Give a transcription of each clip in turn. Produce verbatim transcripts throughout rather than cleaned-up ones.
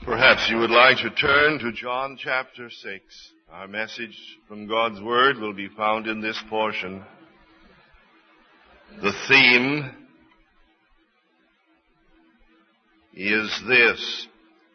Perhaps you would like to turn to John chapter six. Our message from God's Word will be found in this portion. The theme is this: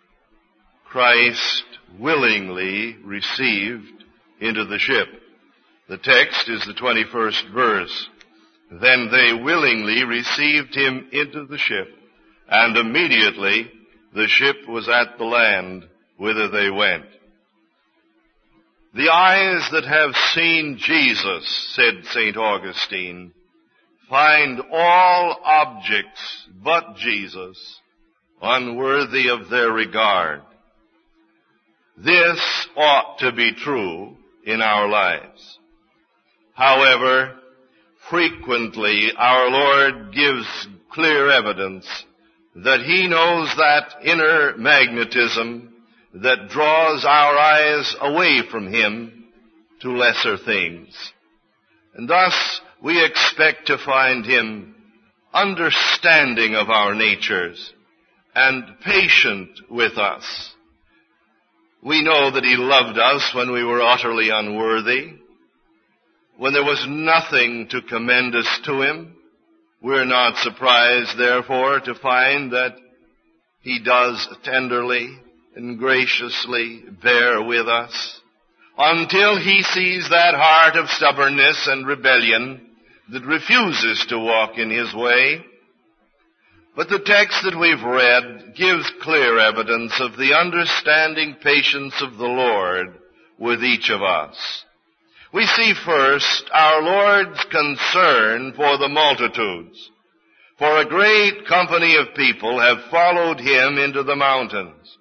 Christ willingly received into the ship. The text is the twenty-first verse. Then they willingly received him into the ship, and immediately the ship was at the land whither they went. The eyes that have seen Jesus, said Saint Augustine, find all objects but Jesus unworthy of their regard. This ought to be true in our lives. However, frequently our Lord gives clear evidence that he knows that inner magnetism that draws our eyes away from him to lesser things. And thus we expect to find him understanding of our natures and patient with us. We know that he loved us when we were utterly unworthy, when there was nothing to commend us to him. We're not surprised, therefore, to find that he does tenderly and graciously bear with us until he sees that heart of stubbornness and rebellion that refuses to walk in his way. But the text that we've read gives clear evidence of the understanding patience of the Lord with each of us. We see first our Lord's concern for the multitudes. For a great company of people have followed him into the mountains.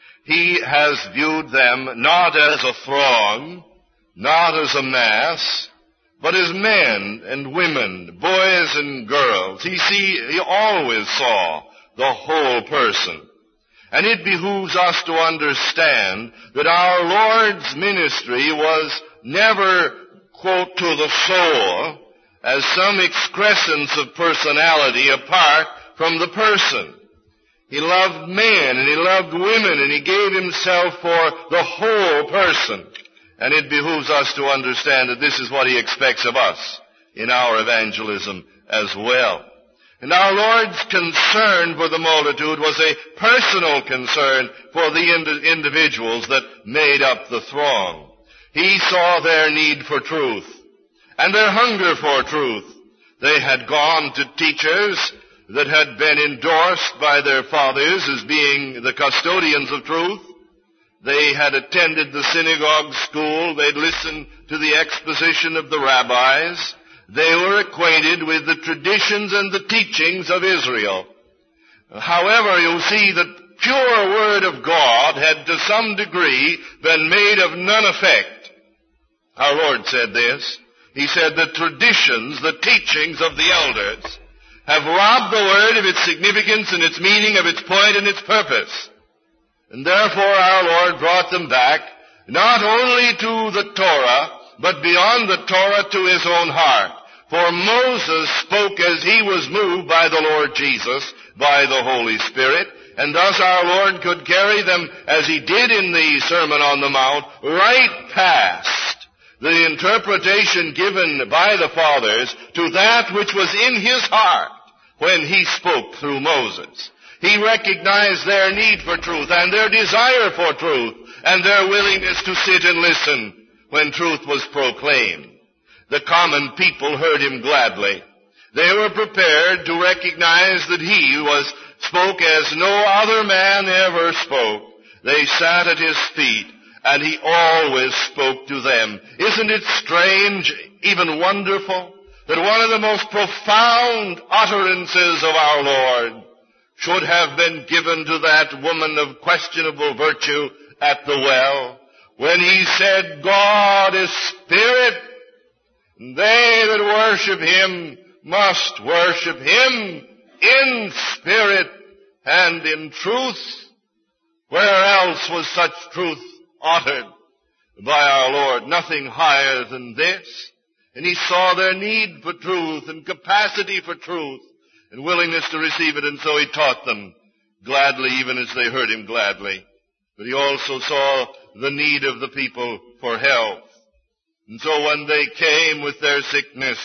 He has viewed them not as a throng, not as a mass, but as men and women, boys and girls. He see, he always saw the whole person. And it behooves us to understand that our Lord's ministry was never, quote, to the soul, as some excrescence of personality apart from the person. He loved men and he loved women and he gave himself for the whole person. And it behooves us to understand that this is what he expects of us in our evangelism as well. And our Lord's concern for the multitude was a personal concern for the ind- individuals that made up the throng. He saw their need for truth and their hunger for truth. They had gone to teachers that had been endorsed by their fathers as being the custodians of truth. They had attended the synagogue school. They'd listened to the exposition of the rabbis. They were acquainted with the traditions and the teachings of Israel. However, you'll see that pure word of God had to some degree been made of none effect. Our Lord said this. He said the traditions, the teachings of the elders have robbed the word of its significance and its meaning, of its point and its purpose. And therefore our Lord brought them back not only to the Torah, but beyond the Torah to his own heart. For Moses spoke as he was moved by the Lord Jesus, by the Holy Spirit, and thus our Lord could carry them, as he did in the Sermon on the Mount, right past the interpretation given by the fathers to that which was in his heart when he spoke through Moses. He recognized their need for truth and their desire for truth and their willingness to sit and listen when truth was proclaimed. The common people heard him gladly. They were prepared to recognize that he was spoke as no other man ever spoke. They sat at his feet, and he always spoke to them. Isn't it strange, even wonderful, that one of the most profound utterances of our Lord should have been given to that woman of questionable virtue at the well, when he said, God is spirit, and they that worship him must worship him in spirit and in truth. Where else was such truth uttered by our Lord? Nothing higher than this. And he saw their need for truth and capacity for truth and willingness to receive it, and so he taught them gladly, even as they heard him gladly. but he also saw the need of the people for health. And so when they came with their sickness,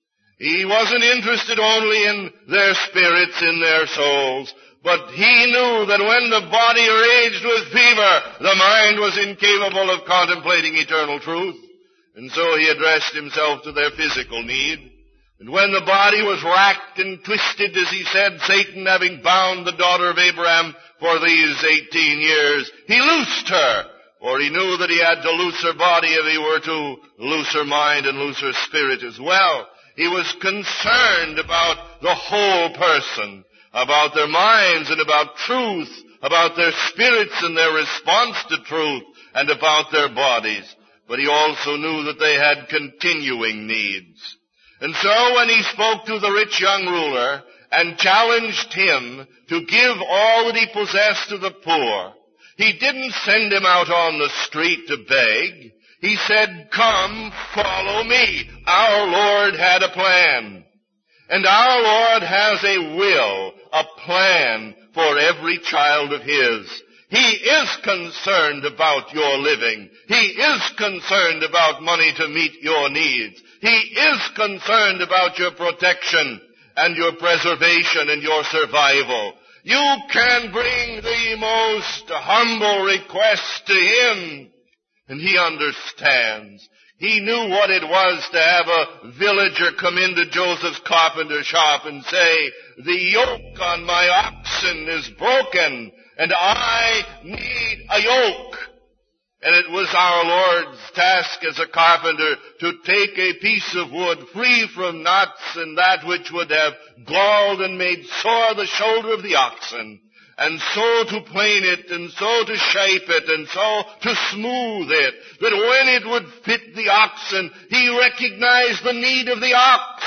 he wasn't interested only in their spirits, in their souls, but he knew that when the body raged with fever, the mind was incapable of contemplating eternal truth. And so he addressed himself to their physical need. And when the body was racked and twisted, as he said, Satan having bound the daughter of Abraham for these eighteen years, he loosed her, for he knew that he had to loose her body if he were to loose her mind and loose her spirit as well. He was concerned about the whole person, about their minds and about truth, about their spirits and their response to truth, and about their bodies. But he also knew that they had continuing needs. And so when he spoke to the rich young ruler and challenged him to give all that he possessed to the poor, he didn't send him out on the street to beg. He said, "Come, follow me." Our Lord had a plan. And our Lord has a will, a plan for every child of His. He is concerned about your living. He is concerned about money to meet your needs. He is concerned about your protection and your preservation and your survival. You can bring the most humble request to Him, and He understands. He knew what it was to have a villager come into Joseph's carpenter shop and say, "The yoke on my oxen is broken, and I need a yoke." And it was our Lord's task as a carpenter to take a piece of wood free from knots and that which would have galled and made sore the shoulder of the oxen, and so to plane it, and so to shape it, and so to smooth it, that when it would fit the oxen, He recognized the need of the ox.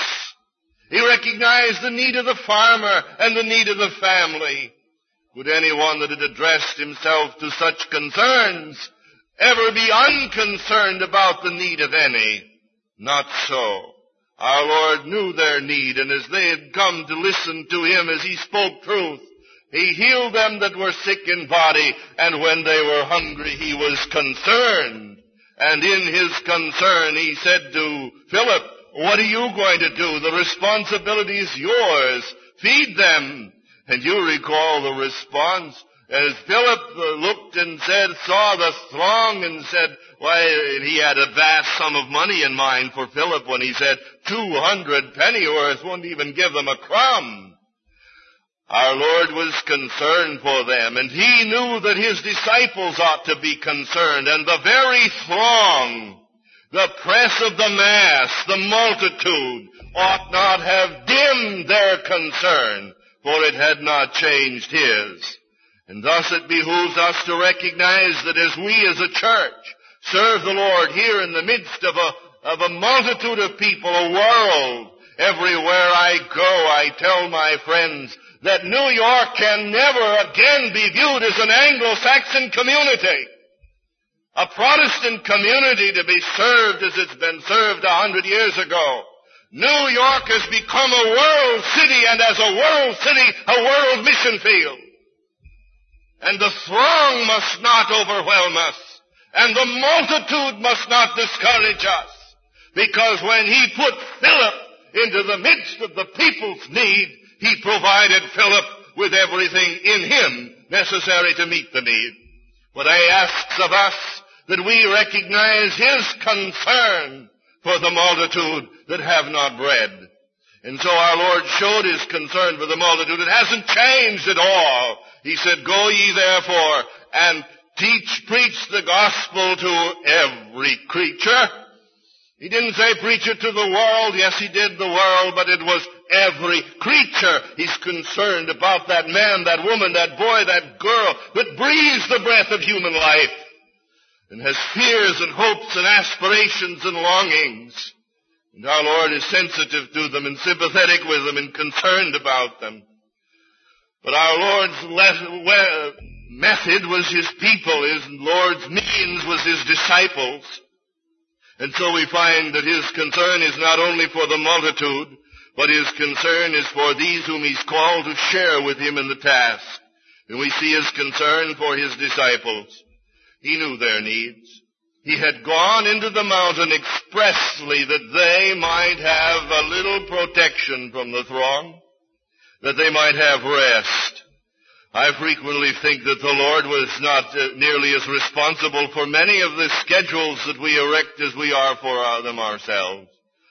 He recognized the need of the farmer and the need of the family. Would anyone that had addressed himself to such concerns ever be unconcerned about the need of any? Not so. Our Lord knew their need, and as they had come to listen to Him as He spoke truth, He healed them that were sick in body, and when they were hungry, He was concerned. And in His concern, He said to Philip, "What are you going to do? The responsibility is yours. Feed them." And you recall the response as Philip looked and said, saw the throng and said, why, he had a vast sum of money in mind for Philip when he said two hundred pennyworth wouldn't even give them a crumb. Our Lord was concerned for them, and He knew that His disciples ought to be concerned, and the very throng, the press of the mass, the multitude, ought not have dimmed their concern, for it had not changed His. And thus it behooves us to recognize that as we as a church serve the Lord here in the midst of a, of a multitude of people, a world, everywhere I go, I tell my friends that New York can never again be viewed as an Anglo-Saxon community, a Protestant community to be served as it's been served a hundred years ago. New York has become a world city, and as a world city, a world mission field. And the throng must not overwhelm us, and the multitude must not discourage us, because when He put Philip into the midst of the people's need, He provided Philip with everything in him necessary to meet the need. What He asks of us, that we recognize His concern for the multitude that have not bread. And so our Lord showed His concern for the multitude. It hasn't changed at all. He said, "Go ye therefore and teach, preach the gospel to every creature." He didn't say preach it to the world. Yes, He did the world, but it was every creature. He's concerned about that man, that woman, that boy, that girl that breathes the breath of human life and has fears and hopes and aspirations and longings. And our Lord is sensitive to them and sympathetic with them and concerned about them. But our Lord's le- method was His people. His Lord's means was His disciples. And so we find that His concern is not only for the multitude, but His concern is for these whom He's called to share with Him in the task. And we see his concern for his disciples. He knew their needs. He had gone into the mountain expressly that they might have a little protection from the throng, that they might have rest. I frequently think that the Lord was not uh, nearly as responsible for many of the schedules that we erect as we are for uh, them ourselves.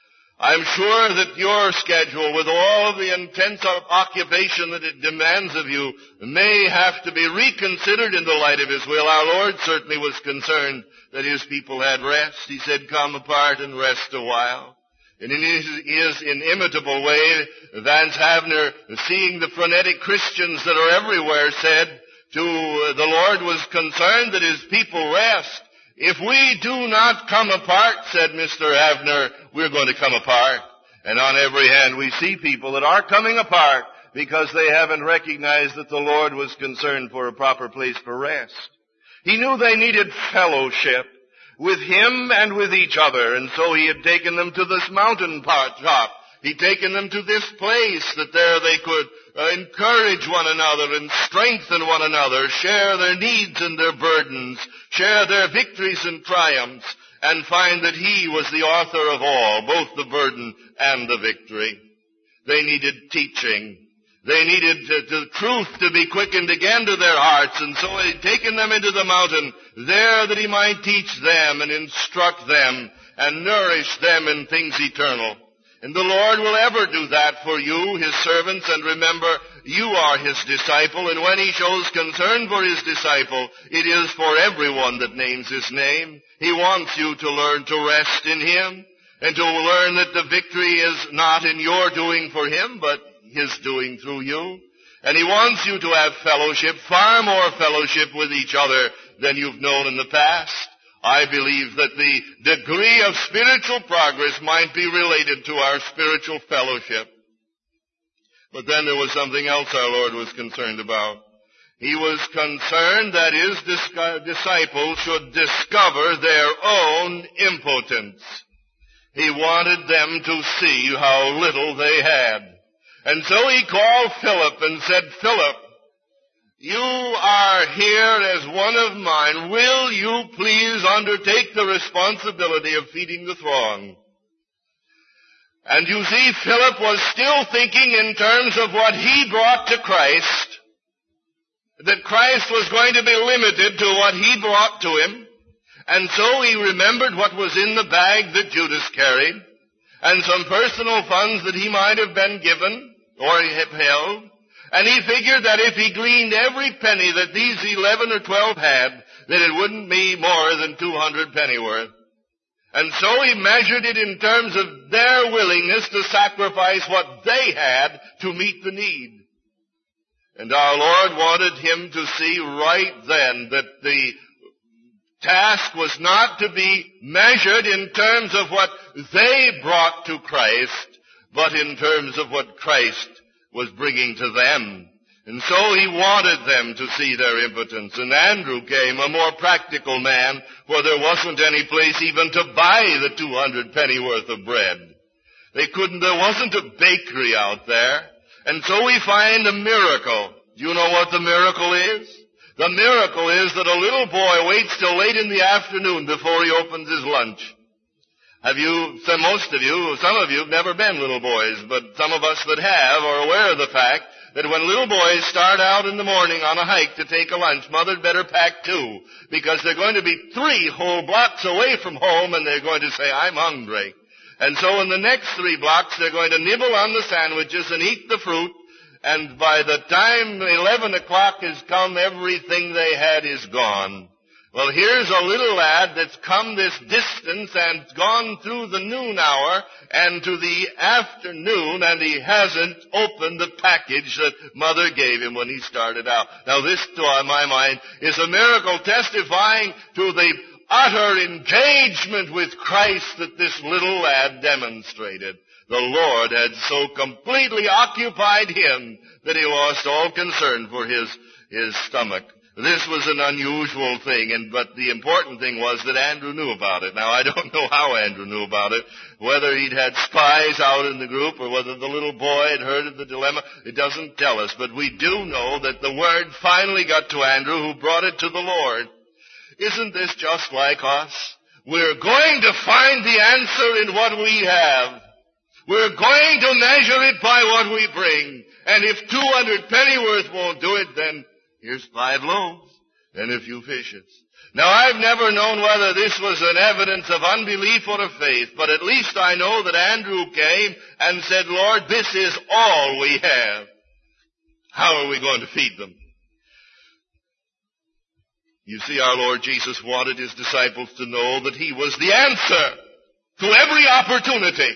I'm sure that your schedule, with all the intense occupation that it demands of you, may have to be reconsidered in the light of His will. Our Lord certainly was concerned that His people had rest. He said, come apart and rest a while. And in his, his inimitable way, Vance Havner, seeing the frenetic Christians that are everywhere, said to uh, the Lord was concerned that His people rest. If we do not come apart, said Mister Havner, we're going to come apart. And on every hand we see people that are coming apart because they haven't recognized that the Lord was concerned for a proper place for rest. He knew they needed fellowship with Him and with each other, and so He had taken them to this mountain top. He'd taken them to this place that there they could uh, encourage one another and strengthen one another, share their needs and their burdens, share their victories and triumphs, and find that He was the author of all, both the burden and the victory. They needed teaching. They needed to, the truth to be quickened again to their hearts, and so He'd taken them into the mountain there that He might teach them and instruct them and nourish them in things eternal. And the Lord will ever do that for you, His servants, and remember, you are His disciple, and when He shows concern for His disciple, it is for everyone that names His name. He wants you to learn to rest in Him, and to learn that the victory is not in your doing for Him, but His doing through you. And He wants you to have fellowship, far more fellowship with each other than you've known in the past. I believe that the degree of spiritual progress might be related to our spiritual fellowship. But then there was something else our Lord was concerned about. He was concerned that His disciples should discover their own impotence. He wanted them to see how little they had. And so He called Philip and said, Philip, you are here as one of mine. Will you please undertake the responsibility of feeding the throng? And you see, Philip was still thinking in terms of what he brought to Christ, that Christ was going to be limited to what he brought to him. And so he remembered what was in the bag that Judas carried, and some personal funds that he might have been given or held. And he figured that if he gleaned every penny that these eleven or twelve had, that it wouldn't be more than two hundred pennyworth. And so he measured it in terms of their willingness to sacrifice what they had to meet the need. And our Lord wanted him to see right then that the task was not to be measured in terms of what they brought to Christ, but in terms of what Christ was bringing to them. And so he wanted them to see their impotence. And Andrew came, a more practical man, for there wasn't any place even to buy the two hundred pennyworth of bread. They couldn't, there wasn't a bakery out there. And so we find a miracle. Do you know what the miracle is? The miracle is that a little boy waits till late in the afternoon before he opens his lunch. Have you, some, most of you, some of you have never been little boys, but some of us that have are aware of the fact that when little boys start out in the morning on a hike to take a lunch, mother'd better pack two, because they're going to be three whole blocks away from home and they're going to say, I'm hungry. And so in the next three blocks, they're going to nibble on the sandwiches and eat the fruit, and by the time eleven o'clock has come, everything they had is gone. Well, here's a little lad that's come this distance and gone through the noon hour and to the afternoon, and he hasn't opened the package that mother gave him when he started out. Now this, to my mind, is a miracle testifying to the utter engagement with Christ that this little lad demonstrated. The Lord had so completely occupied him that he lost all concern for his, his stomach. This was an unusual thing, and but the important thing was that Andrew knew about it. Now, I don't know how Andrew knew about it, whether he'd had spies out in the group or whether the little boy had heard of the dilemma. It doesn't tell us, but we do know that the word finally got to Andrew, who brought it to the Lord. Isn't this just like us? We're going to find the answer in what we have. We're going to measure it by what we bring. And if two hundred pennyworth won't do it, then here's five loaves and a few fishes. Now, I've never known whether this was an evidence of unbelief or of faith, but at least I know that Andrew came and said, Lord, this is all we have. How are we going to feed them? You see, our Lord Jesus wanted his disciples to know that he was the answer to every opportunity.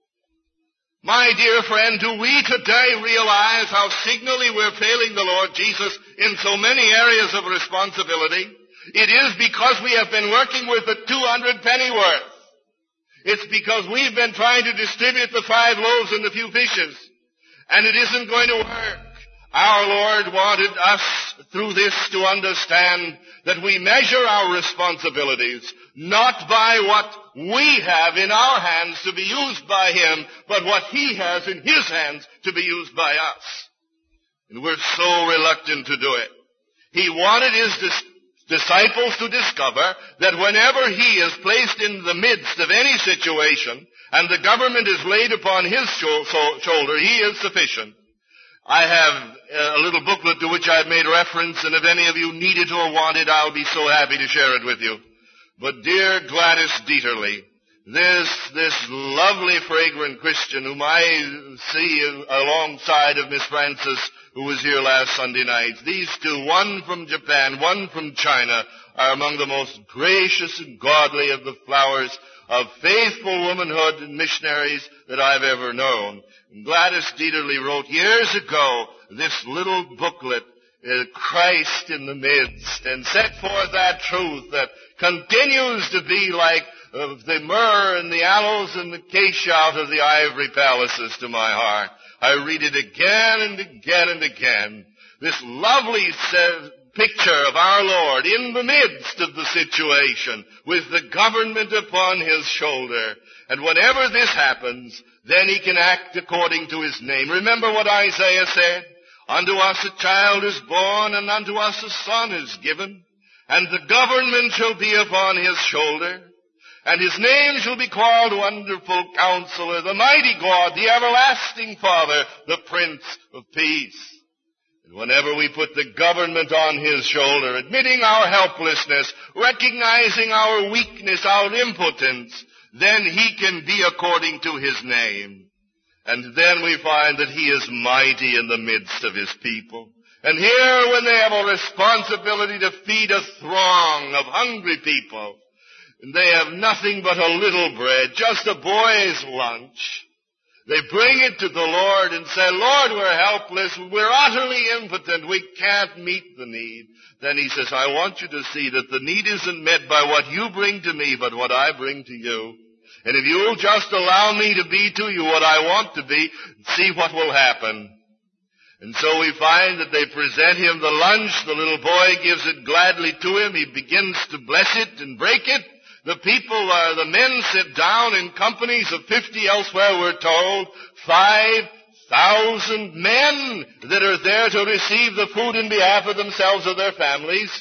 My dear friend, do we today realize how signally we're failing the Lord Jesus in so many areas of responsibility? It is because we have been working with the two hundred pennyworth. It's because we've been trying to distribute the five loaves and the few fishes. And it isn't going to work. Our Lord wanted us through this to understand that we measure our responsibilities not by what we have in our hands to be used by Him, but what He has in His hands to be used by us. And we're so reluctant to do it. He wanted His dis- disciples to discover that whenever He is placed in the midst of any situation and the government is laid upon His shoulder, He is sufficient. I have a little booklet to which I've made reference, and if any of you need it or want it, I'll be so happy to share it with you. But dear Gladys Dieterle, this, this lovely, fragrant Christian whom I see alongside of Miss Frances, who was here last Sunday night, these two, one from Japan, one from China, are among the most gracious and godly of the flowers of faithful womanhood and missionaries that I've ever known. And Gladys Dieterle wrote years ago this little booklet, uh, Christ in the Midst, and set forth that truth that continues to be like uh, the myrrh and the aloes and the acacia out of the ivory palaces to my heart. I read it again and again and again. This lovely uh, picture of our Lord in the midst of the situation with the government upon His shoulder. And whenever this happens, then He can act according to His name. Remember what Isaiah said? Unto us a child is born, and unto us a son is given, and the government shall be upon His shoulder, and His name shall be called Wonderful Counselor, the Mighty God, the Everlasting Father, the Prince of Peace. And whenever we put the government on His shoulder, admitting our helplessness, recognizing our weakness, our impotence, then He can be according to His name. And then we find that He is mighty in the midst of His people. And here, when they have a responsibility to feed a throng of hungry people, and they have nothing but a little bread, just a boy's lunch, they bring it to the Lord and say, Lord, we're helpless, we're utterly impotent, we can't meet the need. Then He says, I want you to see that the need isn't met by what you bring to me, but what I bring to you. And if you'll just allow me to be to you what I want to be, see what will happen. And so we find that they present Him the lunch, the little boy gives it gladly to him, he begins to bless it and break it. The people, uh, the men sit down in companies of fifty elsewhere, we're told, five thousand men that are there to receive the food in behalf of themselves or their families.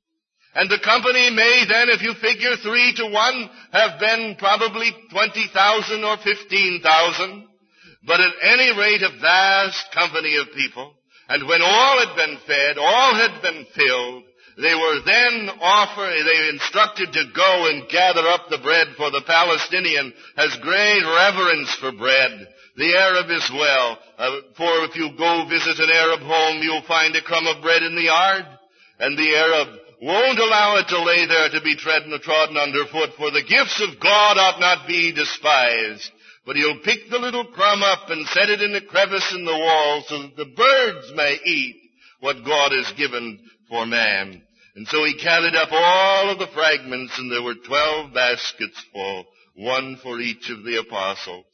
And the company may then, if you figure three to one, have been probably twenty thousand or fifteen thousand. But at any rate, a vast company of people. And when all had been fed, all had been filled, they were then offered, they were instructed to go and gather up the bread, for the Palestinian has great reverence for bread. The Arab as well. Uh, for if you go visit an Arab home, you'll find a crumb of bread in the yard. And the Arab won't allow it to lay there to be trodden, trodden underfoot, for the gifts of God ought not be despised. But he'll pick the little crumb up and set it in a crevice in the wall so that the birds may eat what God has given for man. And so he counted up all of the fragments, and there were twelve baskets full, one for each of the apostles.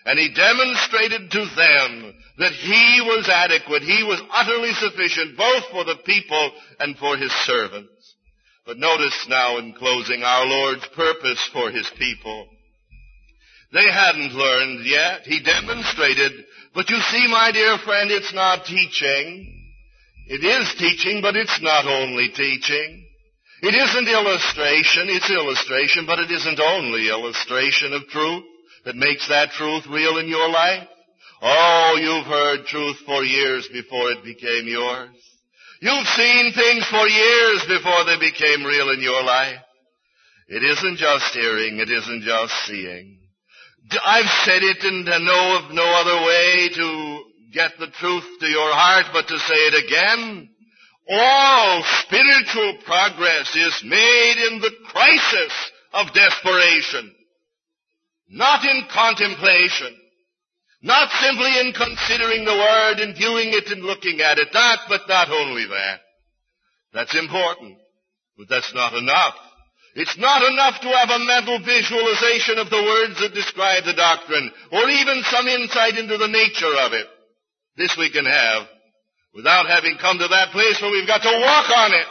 And he demonstrated to them that he was adequate. He was utterly sufficient, both for the people and for his servants. But notice now in closing our Lord's purpose for his people. They hadn't learned yet. He demonstrated. But you see, my dear friend, it's not teaching. It is teaching, but it's not only teaching. It isn't illustration. It's illustration, but it isn't only illustration of truth that makes that truth real in your life. Oh, you've heard truth for years before it became yours. You've seen things for years before they became real in your life. It isn't just hearing. It isn't just seeing. I've said it and know of no other way to get the truth to your heart but to say it again. All spiritual progress is made in the crisis of desperation. Not in contemplation. Not simply in considering the Word and viewing it and looking at it. That, but not only that. That's important. But that's not enough. It's not enough to have a mental visualization of the words that describe the doctrine, or even some insight into the nature of it. This we can have without having come to that place where we've got to walk on it.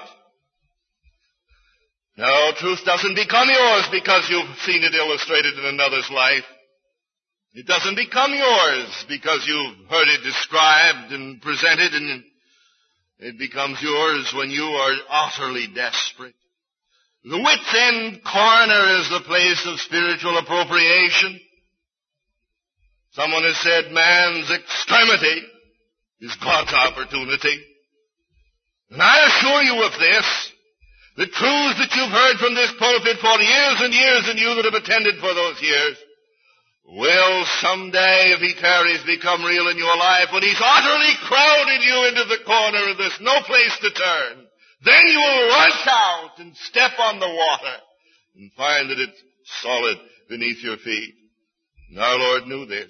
No, truth doesn't become yours because you've seen it illustrated in another's life. It doesn't become yours because you've heard it described and presented, and it becomes yours when you are utterly desperate. The wit's end corner is the place of spiritual appropriation. Someone has said man's extremity is God's opportunity. And I assure you of this. The truths that you've heard from this pulpit for years and years, and you that have attended for those years, will someday, if he tarries, become real in your life when he's utterly crowded you into the corner and there's no place to turn. Then you will rush out and step on the water and find that it's solid beneath your feet. And our Lord knew this.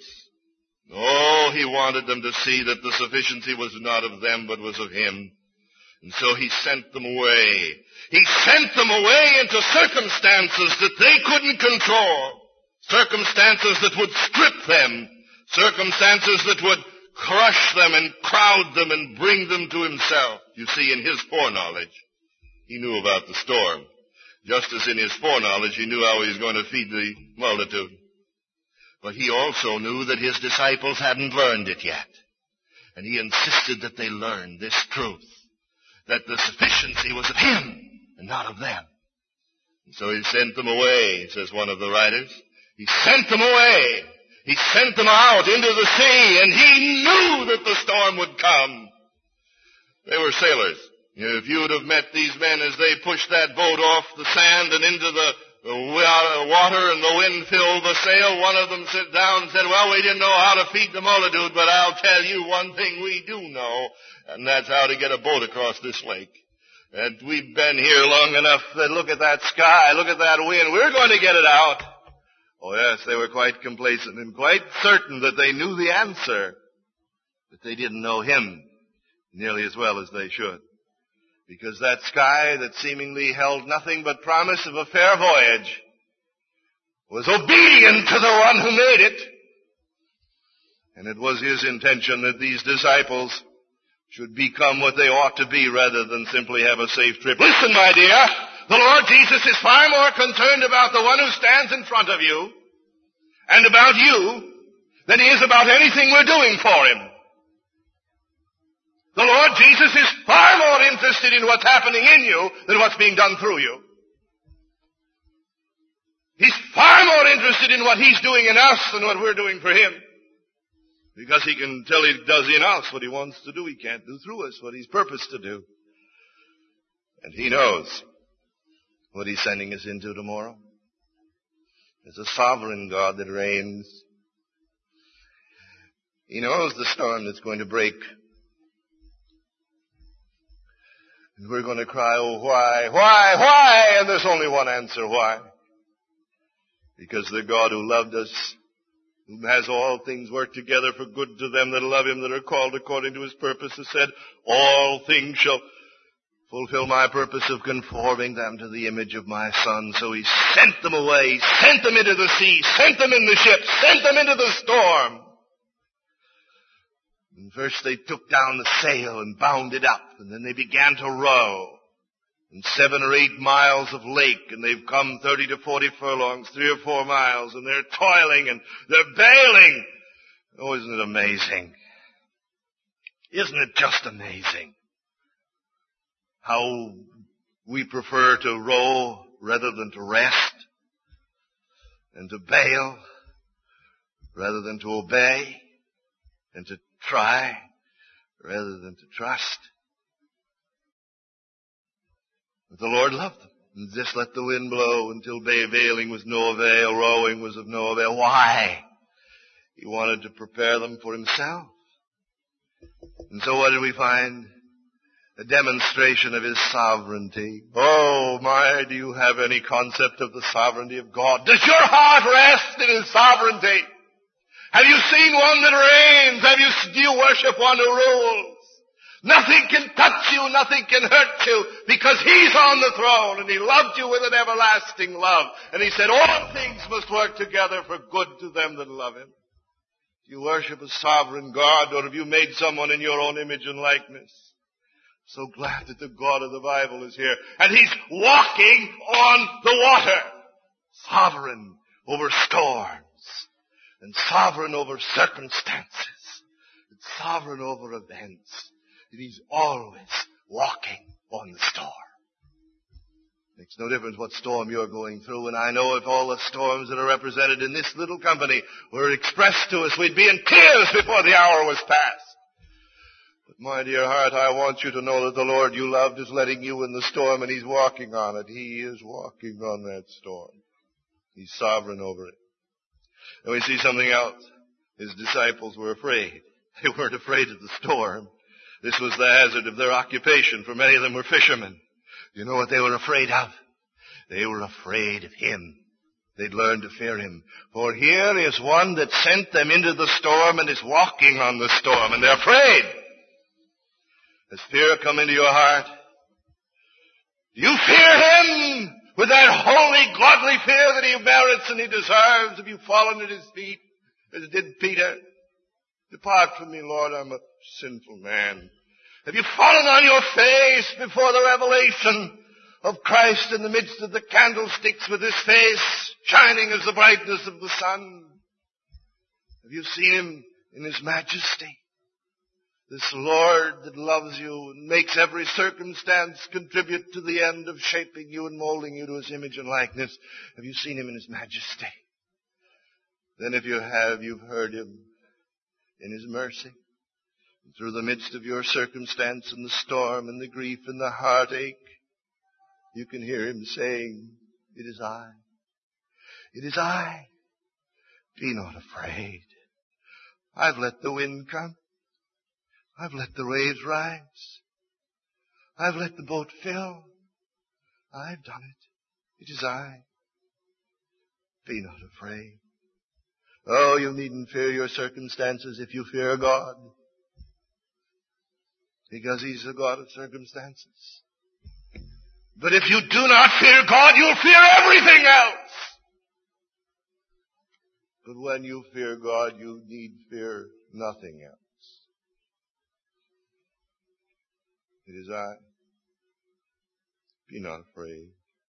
Oh, he wanted them to see that the sufficiency was not of them but was of him. And so he sent them away. He sent them away into circumstances that they couldn't control. Circumstances that would strip them. Circumstances that would crush them and crowd them and bring them to himself. You see, in his foreknowledge, he knew about the storm. Just as in his foreknowledge, he knew how he was going to feed the multitude. But he also knew that his disciples hadn't learned it yet. And he insisted that they learn this truth, that the sufficiency was of him and not of them. And so he sent them away, says one of the writers. He sent them away. He sent them out into the sea, and he knew that the storm would come. They were sailors. If you would have met these men as they pushed that boat off the sand and into the water and the wind filled the sail, one of them sat down and said, well, we didn't know how to feed the multitude, but I'll tell you one thing we do know, and that's how to get a boat across this lake. And we've been here long enough that look at that sky, look at that wind, we're going to get it out. Oh yes, they were quite complacent and quite certain that they knew the answer, but they didn't know him nearly as well as they should. Because that sky that seemingly held nothing but promise of a fair voyage was obedient to the one who made it. And it was his intention that these disciples should become what they ought to be rather than simply have a safe trip. Listen, my dear, the Lord Jesus is far more concerned about the one who stands in front of you and about you than he is about anything we're doing for him. The Lord Jesus is far more interested in what's happening in you than what's being done through you. He's far more interested in what he's doing in us than what we're doing for him. Because he can tell he does in us what he wants to do. He can't do through us what he's purposed to do. And he knows what he's sending us into tomorrow. There's a sovereign God that reigns. He knows the storm that's going to break. And we're going to cry, oh, why, why, why? And there's only one answer, why? Because the God who loved us, who has all things work together for good to them that love him, that are called according to his purpose, has said, all things shall, fulfill my purpose of conforming them to the image of my Son. So he sent them away, sent them into the sea, sent them in the ship, sent them into the storm. And first they took down the sail and bound it up, and then they began to row. And seven or eight miles of lake, and they've come thirty to forty furlongs, three or four miles, and they're toiling and they're bailing. Oh, isn't it amazing? Isn't it just amazing how we prefer to row rather than to rest, and to bail rather than to obey, and to try rather than to trust? But the Lord loved them and just let the wind blow until bailing was no avail, rowing was of no avail. Why? He wanted to prepare them for himself. And so what did we find? A demonstration of his sovereignty. Oh my, do you have any concept of the sovereignty of God? Does your heart rest in his sovereignty? Have you seen one that reigns? Have you, do you worship one who rules? Nothing can touch you, nothing can hurt you, because he's on the throne, and he loved you with an everlasting love. And he said, all things must work together for good to them that love him. Do you worship a sovereign God, or have you made someone in your own image and likeness? So glad that the God of the Bible is here. And he's walking on the water. Sovereign over storms, and sovereign over circumstances, and sovereign over events. And he's always walking on the storm. Makes no difference what storm you're going through, and I know if all the storms that are represented in this little company were expressed to us, we'd be in tears before the hour was past. But my dear heart, I want you to know that the Lord you loved is letting you in the storm, and he's walking on it. He is walking on that storm. He's sovereign over it. And we see something else. His disciples were afraid. They weren't afraid of the storm. This was the hazard of their occupation, for many of them were fishermen. You know what they were afraid of? They were afraid of him. They'd learned to fear him. For here is one that sent them into the storm and is walking on the storm, and they're afraid. Has fear come into your heart? Do you fear him with that holy, godly fear that he merits and he deserves? Have you fallen at his feet, as did Peter? Depart from me, Lord, I'm a sinful man. Have you fallen on your face before the revelation of Christ in the midst of the candlesticks, with his face shining as the brightness of the sun? Have you seen him in his majesty? This Lord that loves you and makes every circumstance contribute to the end of shaping you and molding you to his image and likeness. Have you seen him in his majesty? Then if you have, you've heard him in his mercy. And through the midst of your circumstance and the storm and the grief and the heartache, you can hear him saying, it is I. It is I. Be not afraid. I've let the wind come. I've let the waves rise. I've let the boat fill. I've done it. It is I. Be not afraid. Oh, you needn't fear your circumstances if you fear God, because he's the God of circumstances. But if you do not fear God, you'll fear everything else. But when you fear God, you need fear nothing else. It is I. Be not afraid.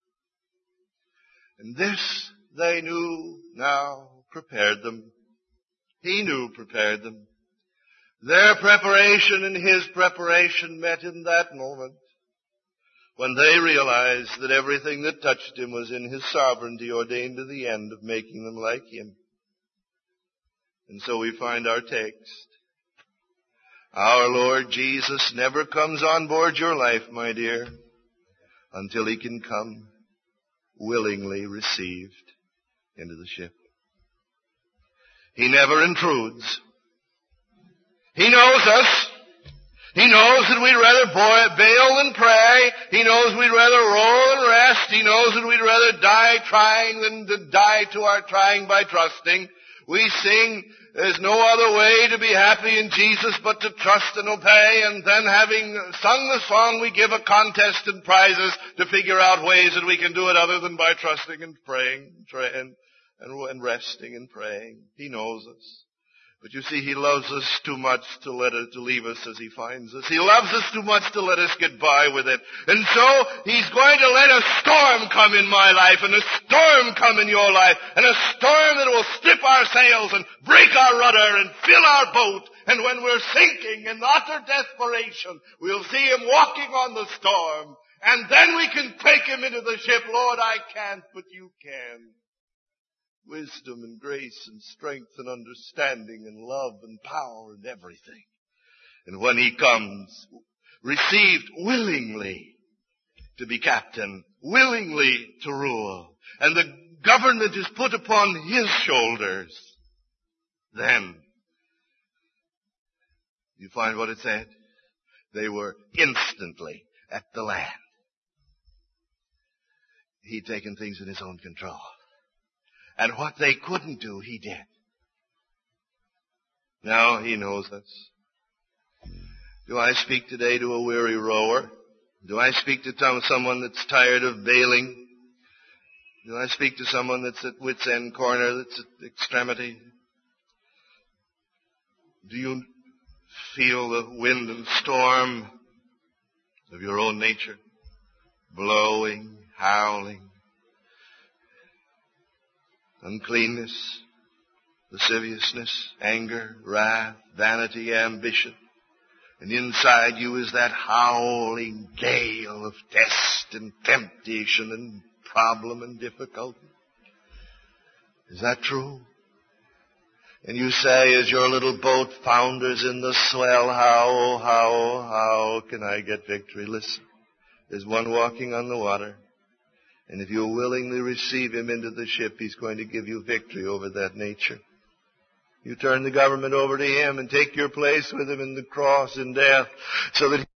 And this they knew now prepared them. He knew prepared them. Their preparation and his preparation met in that moment when they realized that everything that touched him was in his sovereignty ordained to the end of making them like him. And so we find our text. Our Lord Jesus never comes on board your life, my dear, until he can come willingly received into the ship. He never intrudes. He knows us. He knows that we'd rather bail than pray. He knows we'd rather roll than rest. He knows that we'd rather die trying than to die to our trying by trusting. We sing, there's no other way to be happy in Jesus but to trust and obey, and then having sung the song, we give a contest and prizes to figure out ways that we can do it other than by trusting and praying and, and, and resting and praying. He knows us. But you see, He loves us too much to let us, to leave us as He finds us. He loves us too much to let us get by with it. And so, He's going to let a storm come in my life, and a storm come in your life, and a storm that will strip our sails and break our rudder and fill our boat. And when we're sinking in utter desperation, we'll see Him walking on the storm. And then we can take Him into the ship. Lord, I can't, but You can. Wisdom and grace and strength and understanding and love and power and everything. And when He comes, received willingly to be captain, willingly to rule, and the government is put upon His shoulders, then you find what it said? They were instantly at the land. He'd taken things in His own control. And what they couldn't do, He did. Now He knows us. Do I speak today to a weary rower? Do I speak to someone that's tired of bailing? Do I speak to someone that's at wit's end corner, that's at extremity? Do you feel the wind and storm of your own nature? Blowing, howling. Uncleanness, lasciviousness, anger, wrath, vanity, ambition. And inside you is that howling gale of test and temptation and problem and difficulty. Is that true? And you say, as your little boat founders in the swell, how, oh, how, oh, how can I get victory? Listen, there's one walking on the water. And if you'll willingly receive Him into the ship, He's going to give you victory over that nature. You turn the government over to Him and take your place with Him in the cross and death so that